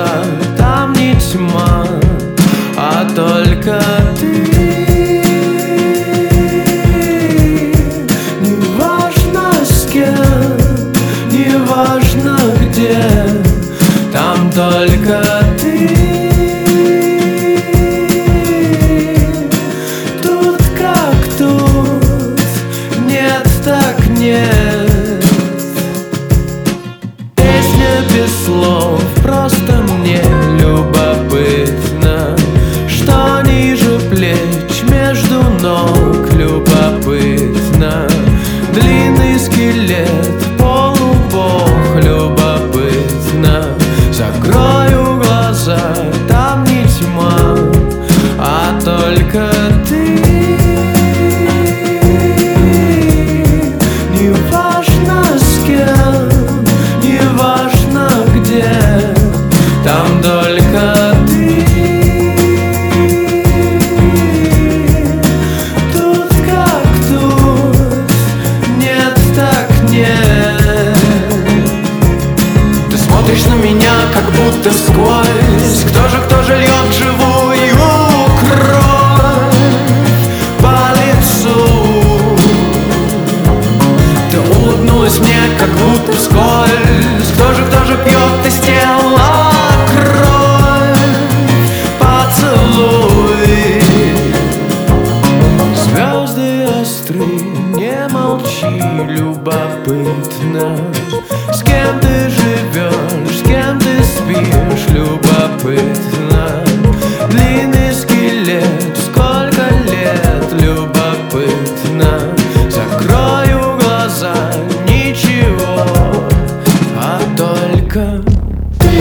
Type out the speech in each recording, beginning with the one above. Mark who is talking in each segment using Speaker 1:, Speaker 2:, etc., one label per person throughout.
Speaker 1: там не тьма, а только ты. Неважно с кем, неважно где, там только ты. Тут как тут, нет так нет. Песня без слов, просто мне любопытно, что ниже плеч, между ног любопытно. Длинный скелет, полубог, любопытно. Закрою глаза, там не тьма, а только ты. Неважно с кем, неважно где, там только ты. Тут как тут, нет так нет. Ты смотришь на меня, как будто сквозь. Кто же льет живую кровь по лицу? Ты улыбнулась мне, как будто вскользь. Кто же пьет из тела кровь? Поцелуй. Звезды остры, не молчи, любопытно. С кем ты живешь, с кем ты спишь, любопытно. Длинный скелет, сколько лет, любопытно. Закрою глаза, ничего, а только ты.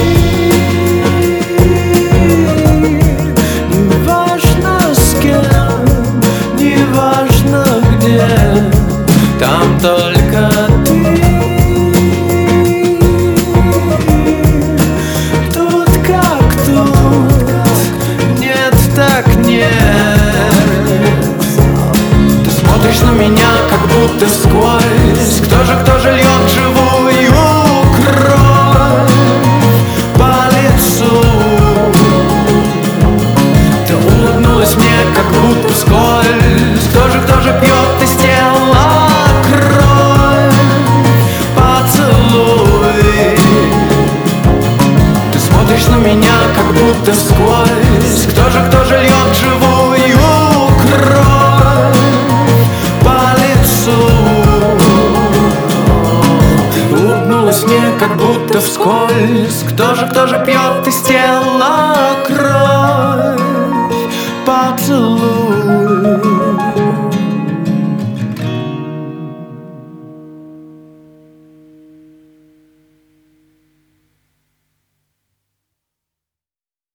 Speaker 1: Неважно с кем, неважно где, там только ты. Тут как тут, нет так нет. Ты смотришь на меня, как будто сквозь. Кто же льет живую кровь по лицу? Ты улыбнулась мне, как будто вскользь. Кто же пьет из тела кровь? Поцелуй. Ты смотришь на меня, как будто сквозь. Кто же льет живую кровь по лицу? Улыбнулась мне, как будто вскользь. Кто же пьет из тела кровь? Поцелуй.